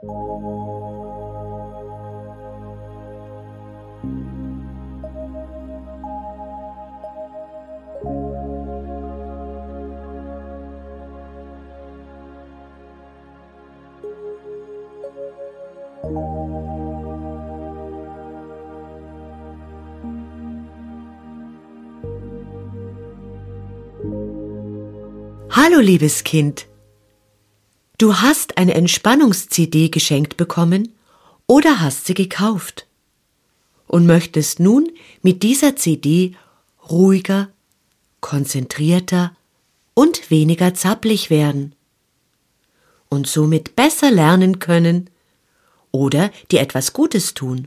Hallo liebes Kind, du hast eine Entspannungs-CD geschenkt bekommen oder hast sie gekauft und möchtest nun mit dieser CD ruhiger, konzentrierter und weniger zappelig werden und somit besser lernen können oder dir etwas Gutes tun.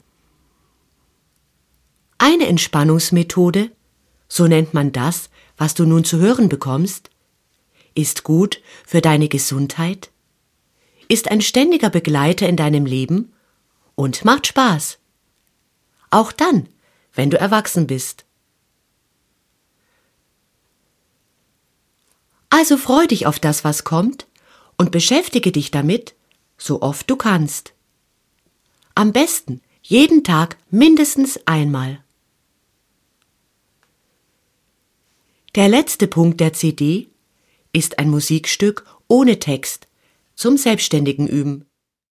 Eine Entspannungsmethode, so nennt man das, was du nun zu hören bekommst, ist gut für deine Gesundheit, ist ein ständiger Begleiter in deinem Leben und macht Spaß. Auch dann, wenn du erwachsen bist. Also freu dich auf das, was kommt und beschäftige dich damit, so oft du kannst. Am besten jeden Tag mindestens einmal. Der letzte Punkt der CD ist ein Musikstück ohne Text zum selbstständigen Üben.